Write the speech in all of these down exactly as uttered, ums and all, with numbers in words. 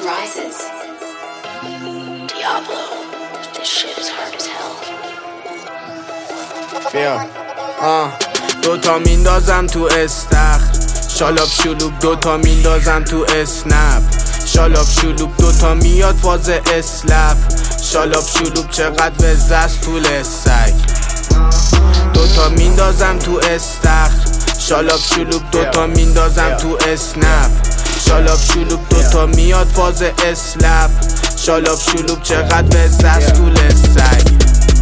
rises. Diablo, this shit is hard as hell. بیا آه دوتا میندازم تو استخر، شالاب شلوب دوتا میندازم تو اسنپ، شالاب شلوب دوتا میاد فاز اسلپ، شالاب شلوب چقدر وزه است طول سگ، دوتا میندازم تو استخر، شالاب شلوب دوتا میندازم تو اسنپ، شالاب شلوب دوتا میاد فاز اسلپ، شالاب شلوب چقدر وزه است طول سگ،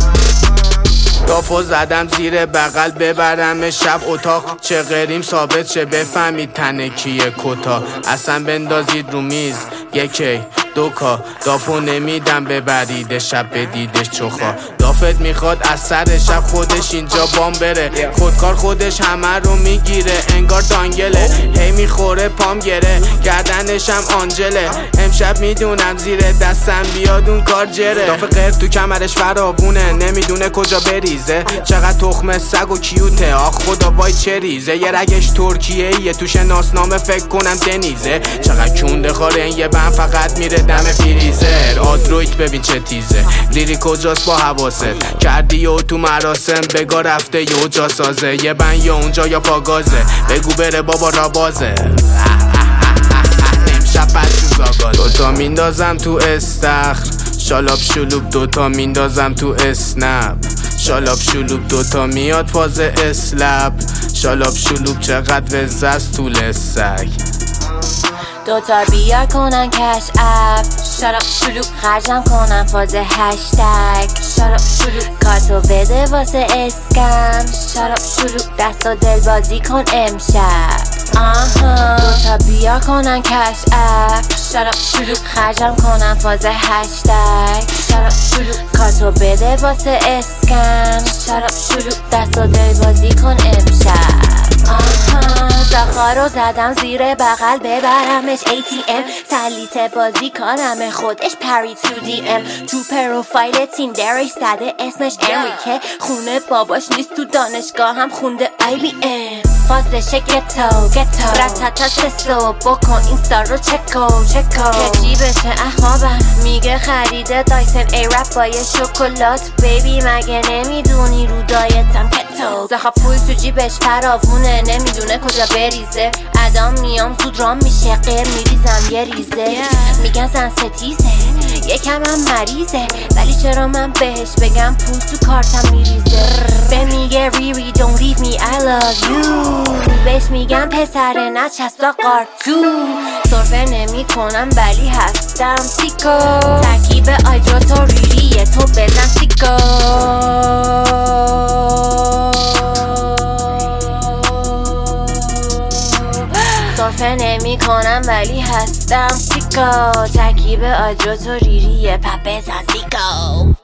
دافو زدم زیر بغل ببرم شب اتاق، چه غریم ثابت شه بفهمید تنه کیه کتا، اصلا بندازید رو میز یکی دوکا، دافو نمیدم ببرید شب بدیدش چخا، دافت میخواد از سر شب خودش اینجا بام بره، خودکار خودش همه رو میگیره انگار دانگله، هی میخوره پام گره گردنشم آنجله، امشب میدونم زیر دستم بیاد اون کار جره، داف غیر تو کمرش فرابونه نمیدونه کجا بریزه، چقدر تخم سگ و کیوته آخ خدا وای چه ریزه، یه رگش ترکیه ایه تو شناسنامه فکر کنم دنیزه، چقدر کونده خاره این یه بند فقط میره دم فریزر، آدرویت ببین چه تیزه، لیری کجاست با حواست، کردی و تو مراسم بگا رفته یه جا سازه، یه بند یا اونجا یا پاگازه، بگو بره بابا را بازه، امشب پس آگازه، دوتا میندازم تو استخر، شالاب شلوب دوتا میندازم تو اسنپ، شالاب شلوب دوتا میاد فاز اسلپ، شالاب شلوب چقدر وزه است طول سگ، دوتا بیا کنن کش اپ، شالاب شلوب خرجم کنن فاز هشتگ، شالاب شلوب کارتو بده واسه اسکم، شالاب شلوب دست و دل بازی کن امشب، آها دوتا بیا کنن کش اپ، شالاب شلوب خرجم کنن فاز هشتگ، شالاب شلوب کارتو بده واسه اسکم، شالاب شلوب دست و دل بازی کن امشب، آها زخار رو زدم زیر بغل ببرمش ای تی ام، سلیت بازی کنم خودش پری تو دی ام، تو پروفایل تیندرش زده اسمش امریکه، خونه باباش نیست تو دانشگاه هم خونده آی بی ام، فازشه گتو گتو رتتا سسو بکن اینستا رو چکو چکو، که جیبشه اخوابم میگه خریده دایسن ای رپ با یه شکلات، بیبی مگه نمیدونی رو دایتم کتو، زخا پول تو جیبش فراوونه نمیدونه کجا بریزه، ادام میام زود رام میشه غیر میریزم یه ریزه، میگن زن ستیزه یکم هم مریضه، ولی چرا من بهش بگم پول تو کارتم میریزه، به میگه ریری don't leave me I love you، بهش میگم پسر نچستا قارتو، سرفه نمی کنم ولی هستم سیکو، ترکیب آیدرو تو ریریه تو بزن سیکو، سرفه نمی کنم ولی هستم سیکو، ترکیب آیدرو تو ریریه پپ بزن سیکو.